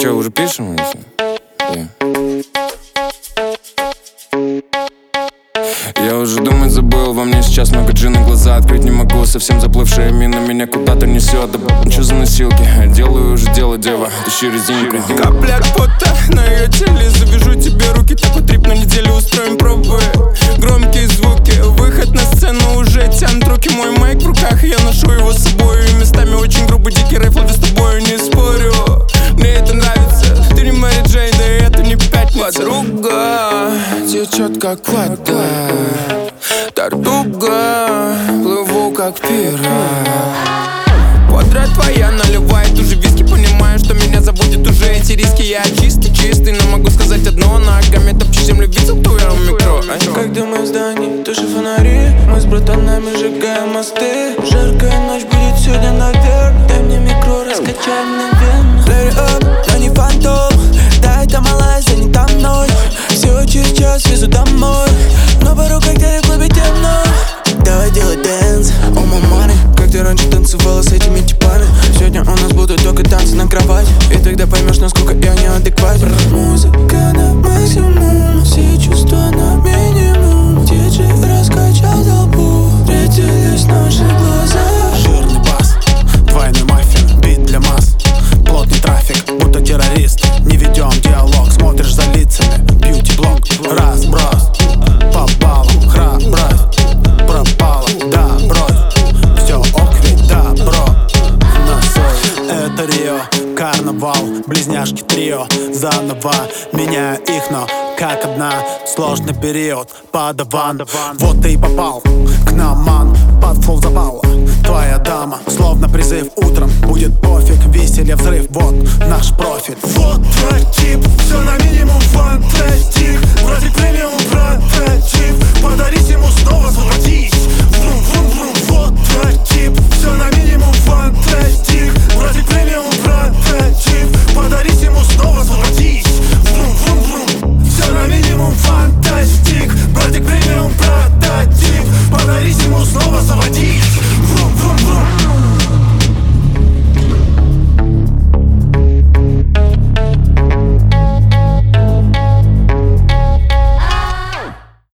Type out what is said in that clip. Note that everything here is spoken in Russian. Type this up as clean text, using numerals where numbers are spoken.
Че, уже пишем? Я уже думать забыл, во мне сейчас много джина, глаза открыть не могу. Совсем заплывшая мина меня куда-то несет. Да что за носилки? Делаю уже дело, дева, тащи резинку. Капля пота на ее теле, завяжу тебе руки, такой трип на неделю устроим пробы. Громкие звуки, выход на сцену, уже тянут руки. Мой майк в руках, и я ношу его с собой. И местами очень грубый, дикий рэп, ловлю с тобой, не спорю. Мне это нравится, ты не Мэри Джейн, да и это не пятница. Подруга течет как вода, торtuga, плыву как пират. Подра твоя наливает уже виски, понимаю, что меня заводят уже эти риски. Я чистый, но могу сказать одно: ногами топчу землю, видел твоё микро. Как дым из зданий, туши фонари, мы с братанами сжигаем мосты. Жаркая ночь будет сегодня, наверное. Дай мне микро, раскачай мне вены. Let it up, но не фантом. Да, это малая, занята мной. Всего через час везу домой, но порой как в клубе темно. Давай делать дэнс, all my money. Как ты раньше танцевала с этими типами, сегодня у нас будут только танцы на кровать. И тогда поймешь, насколько я неадекватен. Музыка на максимум, все чувства на минимум. Диджей раскачал толпу, встретились наши глаза. Жирный бас, двойной маффин, бит для масс. Плотный трафик, будто террорист. Не ведем диалог, смотришь за лицами. Бьюти-блог, разброс. По баллам, храбрость пропала, да, брось. Все ок, ведь добро на совесть. Это Рио, карнавал, близняшки трио. Заново меняю их, но как одна. Сложный период, подаван. Вот ты и попал к нам, ман. Под флоу запала твоя дама, словно призыв утром. Будет пофиг, веселье, взрыв, вот наш профиль. Вот твой тип, все на минимум, фантастик. Вроде премиум прототип, подарить ему